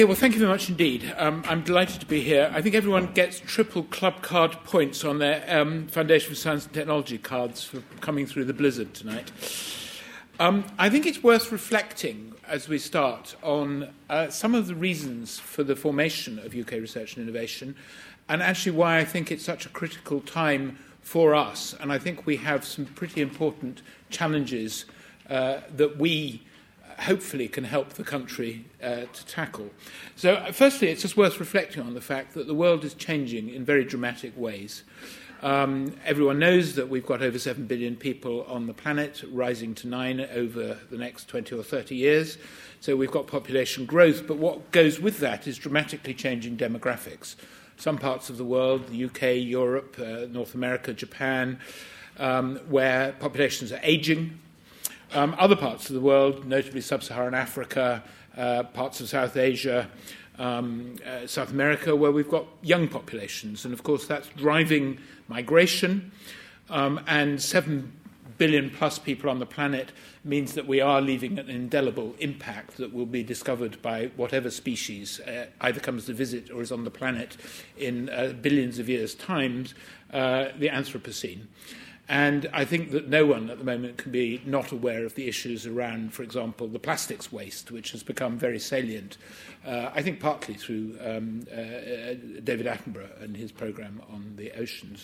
Yeah, well, thank you very much indeed. I'm delighted to be here. I think everyone gets triple club card points on their Foundation for Science and Technology cards for coming through the blizzard tonight. I think it's worth reflecting as we start on some of the reasons for the formation of UK research and innovation, and actually why I think it's such a critical time for us. And I think we have some pretty important challenges that we hopefully can help the country to tackle. So firstly, it's just worth reflecting on the fact that the world is changing in very dramatic ways. Everyone knows that we've got over 7 billion people on the planet, rising to 9 over the next 20 or 30 years. So we've got population growth, but what goes with that is dramatically changing demographics. Some parts of the world, the UK, Europe, North America, Japan, where populations are aging. Other parts of the world, notably sub-Saharan Africa, parts of South Asia, South America, where we've got young populations. And, of course, that's driving migration. And 7 billion plus people on the planet means that we are leaving an indelible impact that will be discovered by whatever species either comes to visit or is on the planet in billions of years' time, the Anthropocene. And I think that no one at the moment can be not aware of the issues around, for example, the plastics waste, which has become very salient, I think partly through David Attenborough and his programme on the oceans.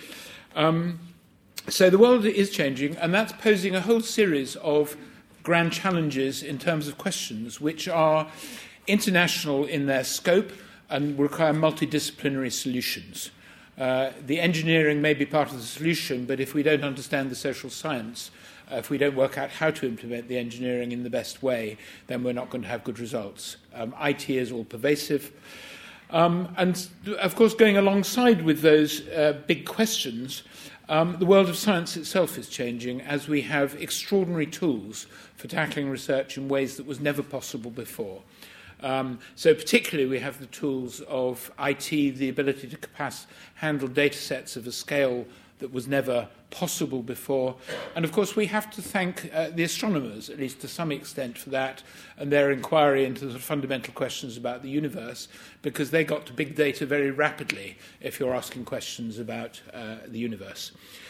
So the world is changing, and that's posing a whole series of grand challenges in terms of questions which are international in their scope and require multidisciplinary solutions. The engineering may be part of the solution, but if we don't understand the social science, if we don't work out how to implement the engineering in the best way, then we're not going to have good results. IT is all pervasive. And, of course, going alongside with those big questions, the world of science itself is changing as we have extraordinary tools for tackling research in ways that was never possible before. So particularly we have the tools of IT, the ability to handle data sets of a scale that was never possible before. And of course we have to thank the astronomers, at least to some extent, for that and their inquiry into the fundamental questions about the universe, because they got to big data very rapidly if you're asking questions about the universe.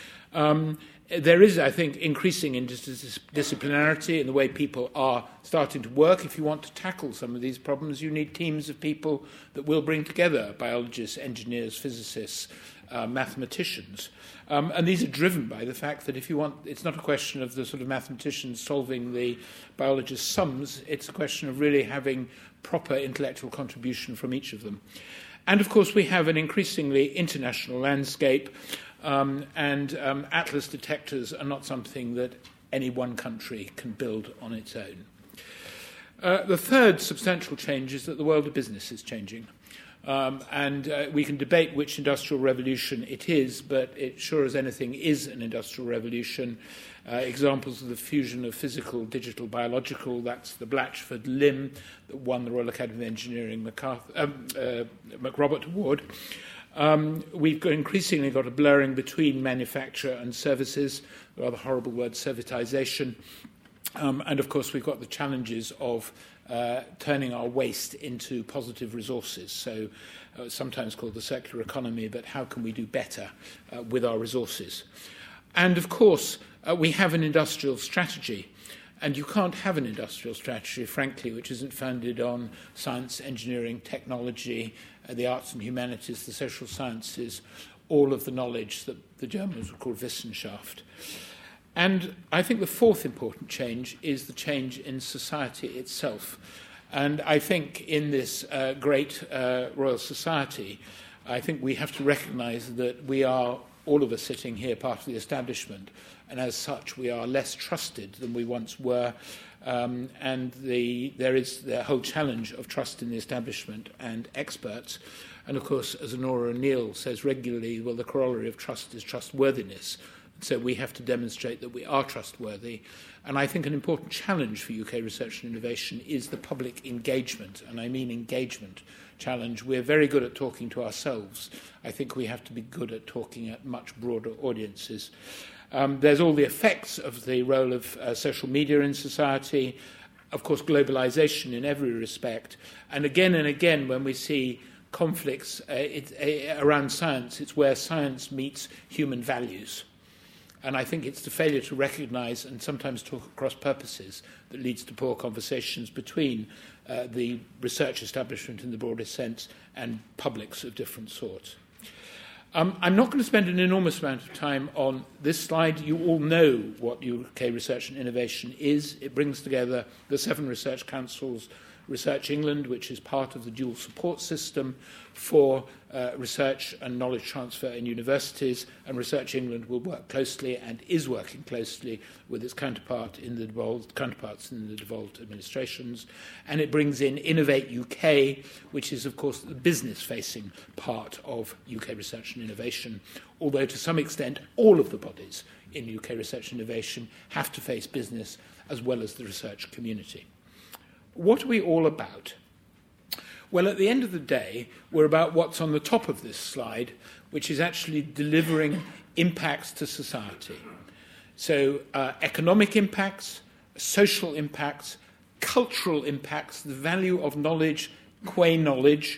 There is, I think, increasing interdisciplinarity in the way people are starting to work. If you want to tackle some of these problems, you need teams of people that will bring together biologists, engineers, physicists, mathematicians. And these are driven by the fact that if you want, it's not a question of the sort of mathematicians solving the biologists' sums, it's a question of really having proper intellectual contribution from each of them. And, of course, we have an increasingly international landscape, and Atlas detectors are not something that any one country can build on its own. The third substantial change is that the world of business is changing. And we can debate which industrial revolution it is, but it sure as anything is an industrial revolution. Examples of the fusion of physical, digital, biological, that's the Blatchford LIM that won the Royal Academy of Engineering MacRobert Award. We've increasingly got a blurring between manufacture and services, the rather horrible word servitization. And, of course, we've got the challenges of turning our waste into positive resources. So sometimes called the circular economy, but how can we do better with our resources? And, of course, we have an industrial strategy. And you can't have an industrial strategy, frankly, which isn't founded on science, engineering, technology, the arts and humanities, the social sciences, all of the knowledge that the Germans would call Wissenschaft. And I think the fourth important change is the change in society itself. And I think in this great Royal Society, I think we have to recognise that we are, all of us sitting here, part of the establishment, and as such we are less trusted than we once were. And there is the whole challenge of trust in the establishment and experts. And, of course, as Honora O'Neill says regularly, well, the corollary of trust is trustworthiness. So we have to demonstrate that we are trustworthy. And I think an important challenge for UK research and innovation is the public engagement, and I mean engagement challenge. We're very good at talking to ourselves. I think we have to be good at talking at much broader audiences. There's all the effects of the role of social media in society, of course, globalization in every respect. And again, when we see conflicts around science, it's where science meets human values. And I think it's the failure to recognize and sometimes talk across purposes that leads to poor conversations between the research establishment in the broadest sense and publics of different sorts. I'm not going to spend an enormous amount of time on this slide. You all know what UK Research and Innovation is. It brings together the 7 research councils, Research England, which is part of the dual support system for research and knowledge transfer in universities, and Research England will work closely and is working closely with its counterparts in the devolved administrations. And it brings in Innovate UK, which is, of course, the business-facing part of UK Research and Innovation, although to some extent all of the bodies in UK Research and Innovation have to face business as well as the research community. What are we all about? Well, at the end of the day, we're about what's on the top of this slide, which is actually delivering impacts to society. So economic impacts, social impacts, cultural impacts, the value of knowledge, qua knowledge,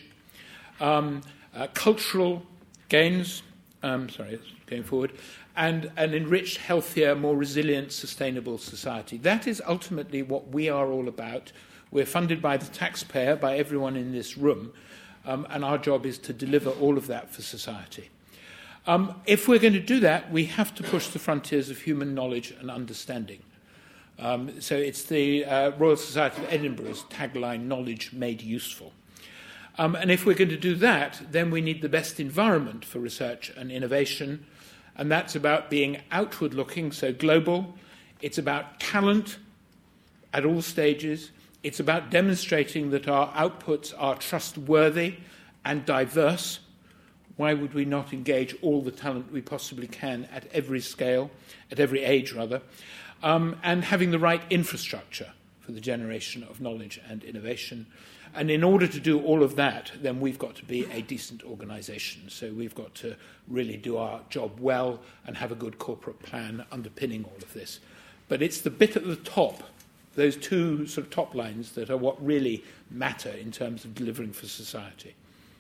cultural gains, going forward, and an enriched, healthier, more resilient, sustainable society. That is ultimately what we are all about. We're funded by the taxpayer, by everyone in this room, and our job is to deliver all of that for society. If we're going to do that, we have to push the frontiers of human knowledge and understanding. So it's the Royal Society of Edinburgh's tagline, knowledge made useful. And if we're going to do that, then we need the best environment for research and innovation, and that's about being outward-looking, so global. It's about talent at all stages. It's about demonstrating that our outputs are trustworthy and diverse. Why would we not engage all the talent we possibly can at every scale, at every age rather, and having the right infrastructure for the generation of knowledge and innovation. And in order to do all of that, then we've got to be a decent organisation. So we've got to really do our job well and have a good corporate plan underpinning all of this. But it's the bit at the top, those two sort of top lines, that are what really matter in terms of delivering for society.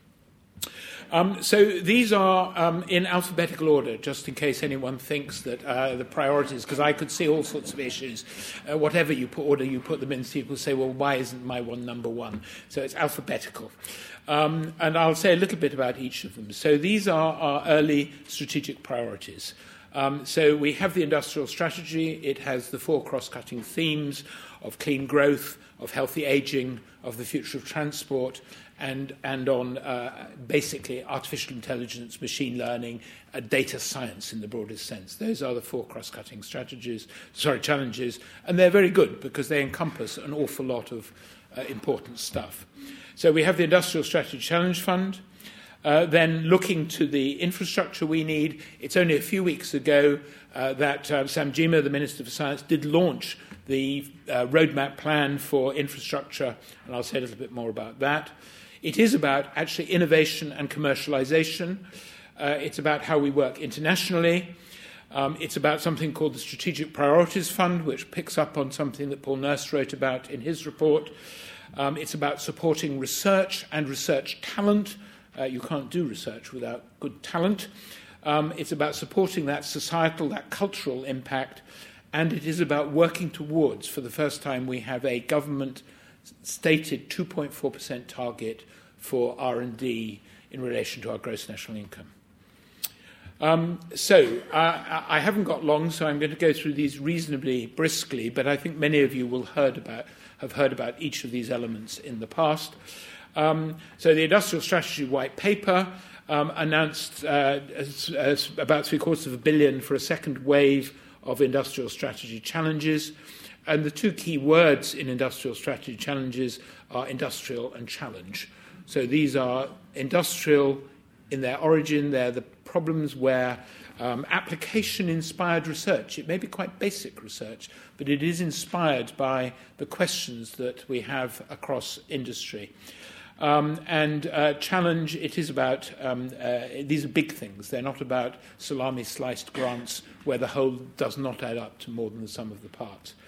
So these are in alphabetical order, just in case anyone thinks that the priorities, because I could see all sorts of issues, whatever order you put them in, people say, well, why isn't my one number one? So it's alphabetical. And I'll say a little bit about each of them. So these are our early strategic priorities. So we have the industrial strategy. It has the 4 cross-cutting themes of clean growth, of healthy ageing, of the future of transport, and on basically artificial intelligence, machine learning, data science in the broadest sense. Those are the 4 cross-cutting challenges, and they're very good because they encompass an awful lot of important stuff. So we have the Industrial Strategy Challenge Fund. Then looking to the infrastructure we need, it's only a few weeks ago that Sam Gyimah, the Minister for Science, did launch the roadmap plan for infrastructure, and I'll say a little bit more about that. It is about actually innovation and commercialization. It's about how we work internationally. It's about something called the Strategic Priorities Fund, which picks up on something that Paul Nurse wrote about in his report. It's about supporting research and research talent. You can't do research without good talent. It's about supporting that societal, that cultural impact, and it is about working towards, for the first time, we have a government-stated 2.4% target for R&D in relation to our gross national income. I haven't got long, so I'm going to go through these reasonably briskly, but I think many of you will have heard about each of these elements in the past. So the Industrial Strategy White Paper announced about $750 million for a second wave of industrial strategy challenges. And the 2 key words in industrial strategy challenges are industrial and challenge. So these are industrial in their origin. They're the problems where application-inspired research, it may be quite basic research, but it is inspired by the questions that we have across industry. Challenge, it is about, these are big things. They're not about salami-sliced grants where the whole does not add up to more than the sum of the parts.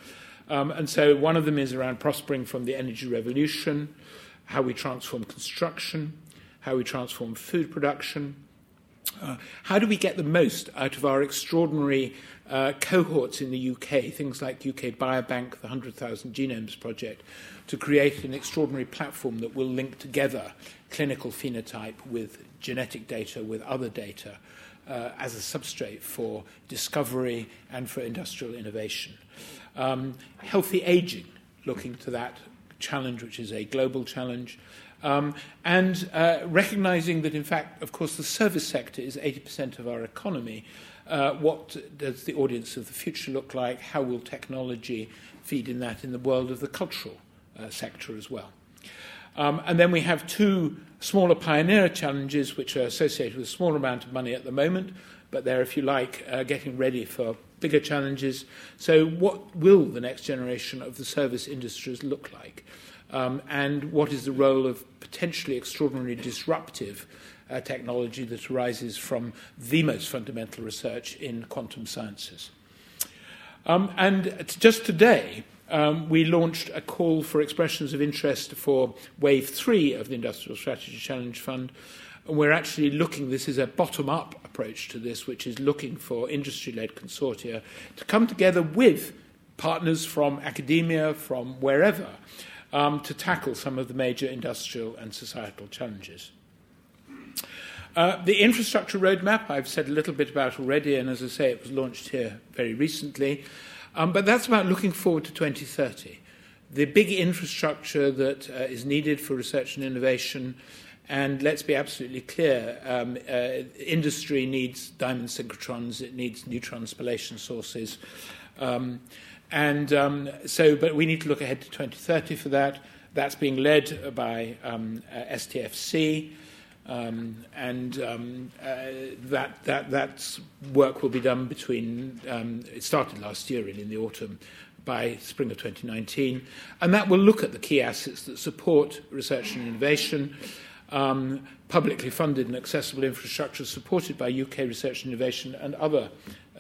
And so one of them is around prospering from the energy revolution, how we transform construction, how we transform food production. How do we get the most out of our extraordinary cohorts in the UK, things like UK Biobank, the 100,000 Genomes Project, to create an extraordinary platform that will link together clinical phenotype with genetic data, with other data, as a substrate for discovery and for industrial innovation. Healthy aging, looking to that challenge, which is a global challenge. And recognizing that, in fact, of course, the service sector is 80% of our economy. What does the audience of the future look like? How will technology feed in that in the world of the cultural sector as well? And then we have two smaller pioneer challenges which are associated with a small amount of money at the moment, but they're, if you like, getting ready for bigger challenges. So what will the next generation of the service industries look like? And what is the role of potentially extraordinarily disruptive technology that arises from the most fundamental research in quantum sciences? And just today, we launched a call for expressions of interest for Wave 3 of the Industrial Strategy Challenge Fund. And we're actually looking, this is a bottom-up approach to this, which is looking for industry-led consortia to come together with partners from academia, from wherever, to tackle some of the major industrial and societal challenges. The infrastructure roadmap, I've said a little bit about already, and as I say, it was launched here very recently. But that's about looking forward to 2030. The big infrastructure that is needed for research and innovation, and let's be absolutely clear, industry needs diamond synchrotrons, it needs neutron spallation sources. But we need to look ahead to 2030 for that. That's being led by STFC, that work will be done between, it started last year, really, in the autumn, by spring of 2019. And that will look at the key assets that support research and innovation, publicly funded and accessible infrastructure supported by UK research and innovation and other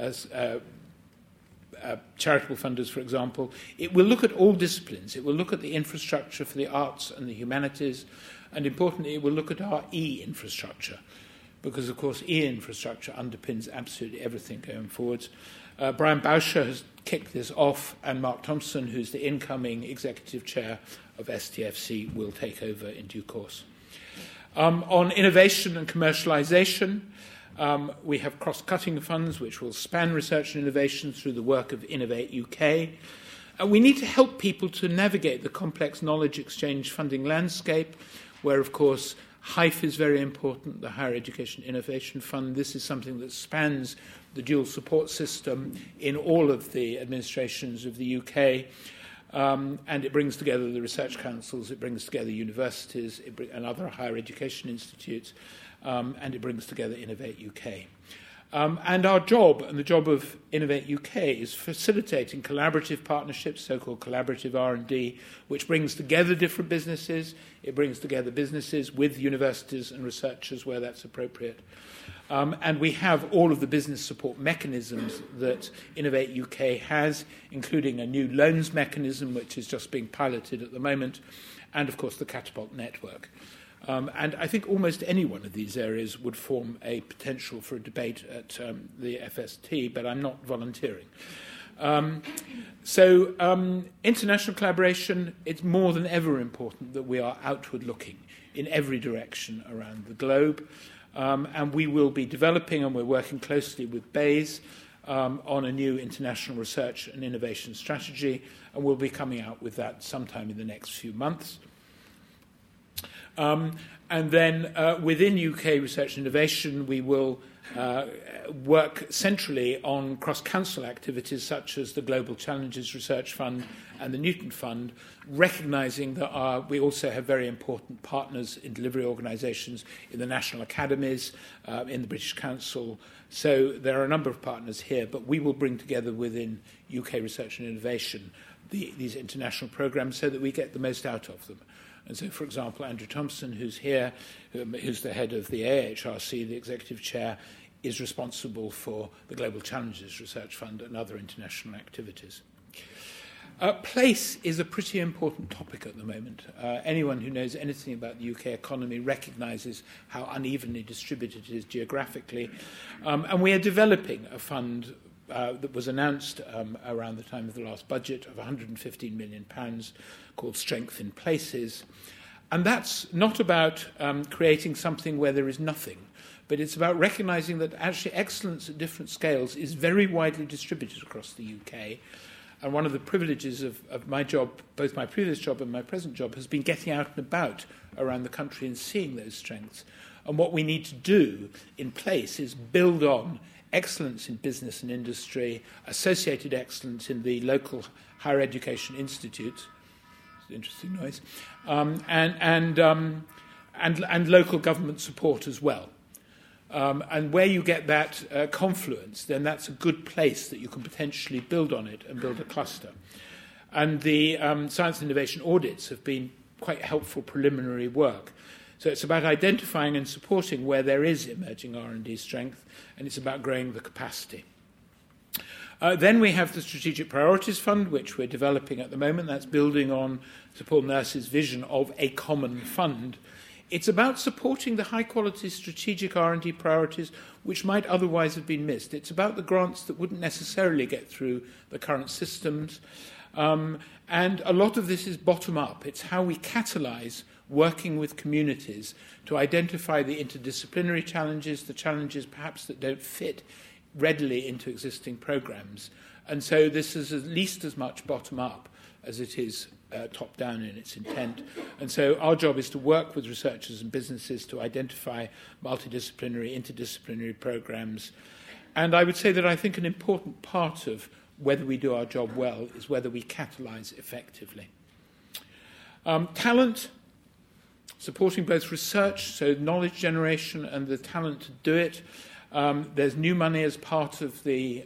charitable funders, for example. It will look at all disciplines. It will look at the infrastructure for the arts and the humanities, and importantly, it will look at our e-infrastructure, because, of course, e-infrastructure underpins absolutely everything going forwards. Brian Bauscher has kicked this off, and Mark Thompson, who's the incoming executive chair of STFC, will take over in due course. On innovation and commercialization, we have cross-cutting funds which will span research and innovation through the work of Innovate UK. We need to help people to navigate the complex knowledge exchange funding landscape, where, of course, HIFE is very important, the Higher Education Innovation Fund. This is something that spans the dual support system in all of the administrations of the UK. And it brings together the research councils, it brings together universities and other higher education institutes, and it brings together Innovate UK. And our job, and the job of Innovate UK, is facilitating collaborative partnerships, so-called collaborative R&D, which brings together different businesses. It brings together businesses with universities and researchers where that's appropriate. And we have all of the business support mechanisms that Innovate UK has, including a new loans mechanism, which is just being piloted at the moment, and, of course, the Catapult network. And I think almost any one of these areas would form a potential for a debate at the FST, but I'm not volunteering. International collaboration, it's more than ever important that we are outward looking in every direction around the globe. And we will be developing, and we're working closely with BEIS on a new international research and innovation strategy, and we'll be coming out with that sometime in the next few months. And then within UK research and innovation, we will work centrally on cross-council activities such as the Global Challenges Research Fund and the Newton Fund, recognising that we also have very important partners in delivery organisations in the national academies, in the British Council. So there are a number of partners here, but we will bring together within UK research and innovation these international programmes so that we get the most out of them. And so, for example, Andrew Thompson, who's here, who's the head of the AHRC, the executive chair, is responsible for the Global Challenges Research Fund and other international activities. Place is a pretty important topic at the moment. Anyone who knows anything about the UK economy recognises how unevenly distributed it is geographically. And we are developing a fund that was announced around the time of the last budget of £115 million called Strength in Places. And that's not about creating something where there is nothing, but it's about recognising that actually excellence at different scales is very widely distributed across the UK. And one of the privileges of my job, both my previous job and my present job, has been getting out and about around the country and seeing those strengths. And what we need to do in Place is build on excellence in business and industry, associated excellence in the local higher education institutes, interesting noise, and local government support as well. And where you get that confluence, then that's a good place that you can potentially build on it and build a cluster. And the science and innovation audits have been quite helpful preliminary work. So it's about identifying and supporting where there is emerging R&D strength, and it's about growing the capacity. Then we have the Strategic Priorities Fund, which we're developing at the moment. That's building on Sir Paul Nurse's vision of a common fund. It's about supporting the high-quality strategic R&D priorities which might otherwise have been missed. It's about the grants that wouldn't necessarily get through the current systems. And a lot of this is bottom-up. It's how we catalyse working with communities to identify the interdisciplinary challenges, the challenges perhaps that don't fit readily into existing programmes. And so this is at least as much bottom-up as it is top-down in its intent. And so our job is to work with researchers and businesses to identify multidisciplinary, interdisciplinary programmes. And I would say that I think an important part of whether we do our job well is whether we catalyse effectively. Talent, supporting both research, so knowledge generation, and the talent to do it. There's new money as part of the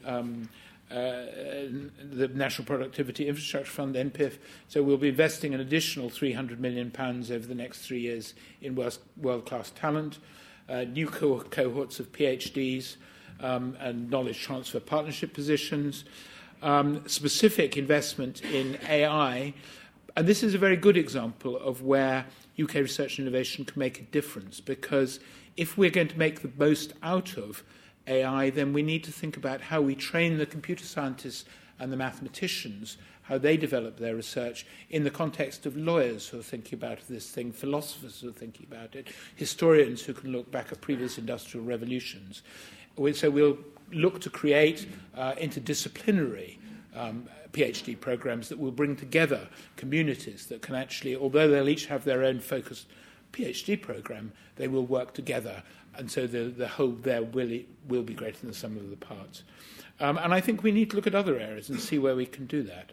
National Productivity Infrastructure Fund, NPIF, so we'll be investing an additional £300 million over the next 3 years in world-class talent, new cohorts of PhDs and knowledge transfer partnership positions, specific investment in AI, and this is a very good example of where UK research and innovation can make a difference, because if we're going to make the most out of AI, then we need to think about how we train the computer scientists and the mathematicians, how they develop their research in the context of lawyers who are thinking about this thing, philosophers who are thinking about it, historians who can look back at previous industrial revolutions. So we'll look to create interdisciplinary PhD programs that will bring together communities that can actually, although they'll each have their own focused PhD program, they will work together, and so the whole there will be greater than the sum of the parts. And I think we need to look at other areas and see where we can do that.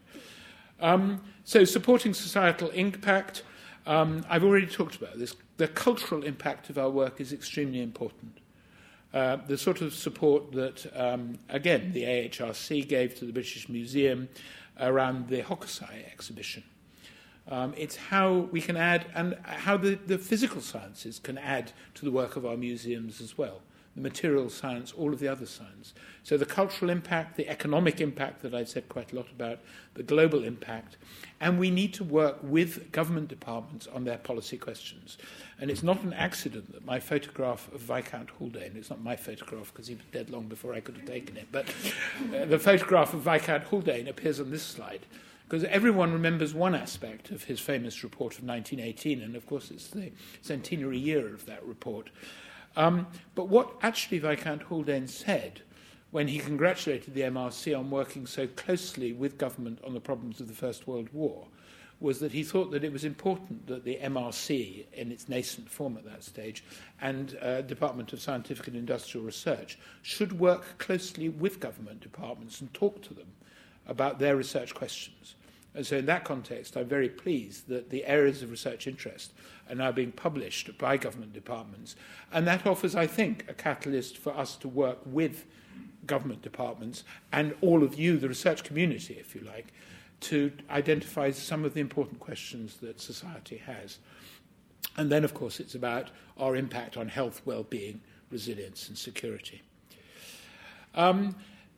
So supporting societal impact, I've already talked about this. The cultural impact of our work is extremely important. The sort of support that, again, the AHRC gave to the British Museum around the Hokusai exhibition. It's how we can add, and how the physical sciences can add to the work of our museums as well. The material science, all of the other science. So the cultural impact, the economic impact that I've said quite a lot about, the global impact, and we need to work with government departments on their policy questions. And it's not an accident that my photograph of Viscount Haldane, it's not my photograph because he was dead long before I could have taken it, but the photograph of Viscount Haldane appears on this slide, because everyone remembers one aspect of his famous report of 1918, and of course it's the centenary year of that report. But what actually Viscount Haldane said when he congratulated the MRC on working so closely with government on the problems of the First World War was that he thought that it was important that the MRC, in its nascent form at that stage, and Department of Scientific and Industrial Research should work closely with government departments and talk to them about their research questions. And so in that context, I'm very pleased that the areas of research interest are now being published by government departments. And that offers, I think, a catalyst for us to work with government departments and all of you, the research community, if you like, to identify some of the important questions that society has. And then, of course, it's about our impact on health, well-being, resilience and security.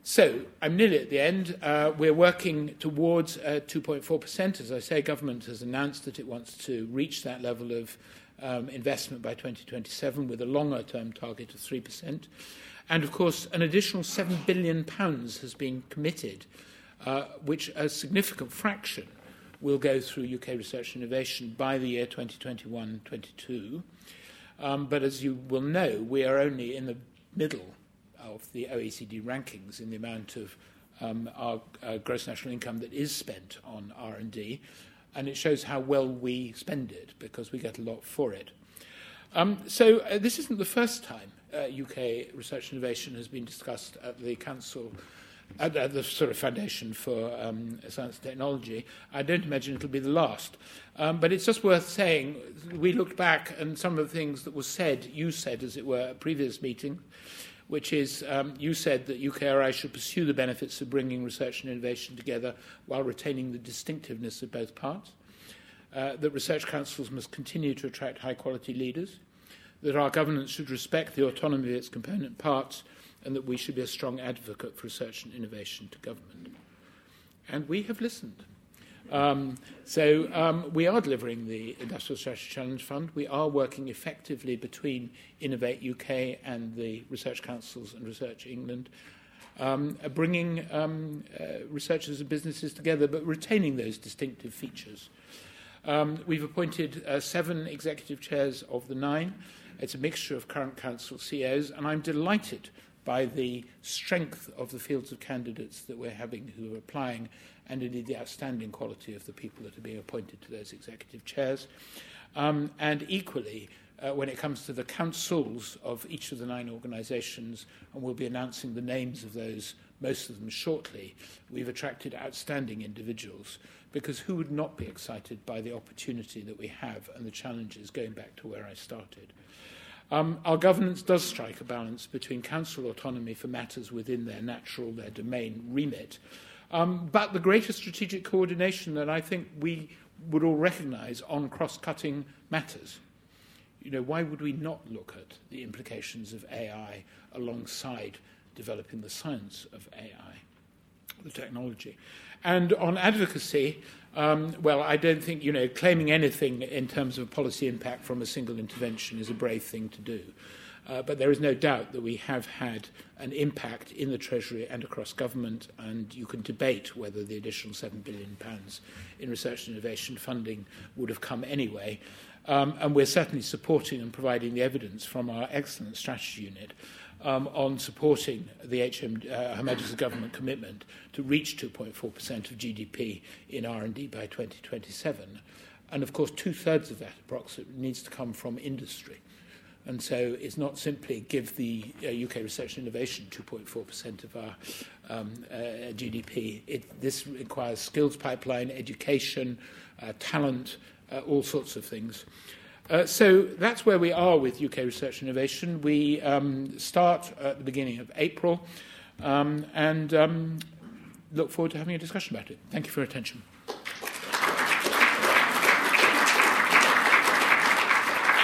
So, I'm nearly at the end. We're working towards 2.4%. As I say, government has announced that it wants to reach that level of investment by 2027 with a longer-term target of 3%. And, of course, an additional £7 billion has been committed, which a significant fraction will go through UK research and innovation by the year 2021-22. But as you will know, we are only in the middle of the OECD rankings in the amount of our gross national income that is spent on R&D, and it shows how well we spend it because we get a lot for it. So this isn't the first time UK research and innovation has been discussed at the Council, at the sort of Foundation for Science and Technology. I don't imagine it'll be the last. But it's just worth saying, we looked back and some of the things that was said, you said, as it were, at previous meeting, which is you said that UKRI should pursue the benefits of bringing research and innovation together while retaining the distinctiveness of both parts, that research councils must continue to attract high-quality leaders, that our governance should respect the autonomy of its component parts, and that we should be a strong advocate for research and innovation to government. And we have listened. So we are delivering the Industrial Strategy Challenge Fund. We are working effectively between Innovate UK and the Research Councils and Research England, bringing researchers and businesses together, but retaining those distinctive features. We've appointed 7 executive chairs of the 9. It's a mixture of current council CEOs, and I'm delighted by the strength of the fields of candidates that we're having who are applying, and indeed the outstanding quality of the people that are being appointed to those executive chairs. And equally, when it comes to the councils of each of the 9 organisations, and we'll be announcing the names of those, most of them shortly, we've attracted outstanding individuals, because who would not be excited by the opportunity that we have and the challenges, going back to where I started. Our governance does strike a balance between council autonomy for matters within their domain remit, but the greater strategic coordination that I think we would all recognise on cross-cutting matters. You know, why would we not look at the implications of AI alongside developing the science of AI, the technology? And on advocacy, well, I don't think, claiming anything in terms of policy impact from a single intervention is a brave thing to do. But there is no doubt that we have had an impact in the Treasury and across government, and you can debate whether the additional £7 billion in research and innovation funding would have come anyway. And we're certainly supporting and providing the evidence from our excellent strategy unit on supporting the Her Majesty's Government commitment to reach 2.4% of GDP in R&D by 2027. And, of course, 2/3 of that approximately needs to come from industry. And so it's not simply give the UK research and innovation 2.4% of our GDP. This requires skills pipeline, education, talent, all sorts of things. So that's where we are with UK research and innovation. We start at the beginning of April and look forward to having a discussion about it. Thank you for your attention.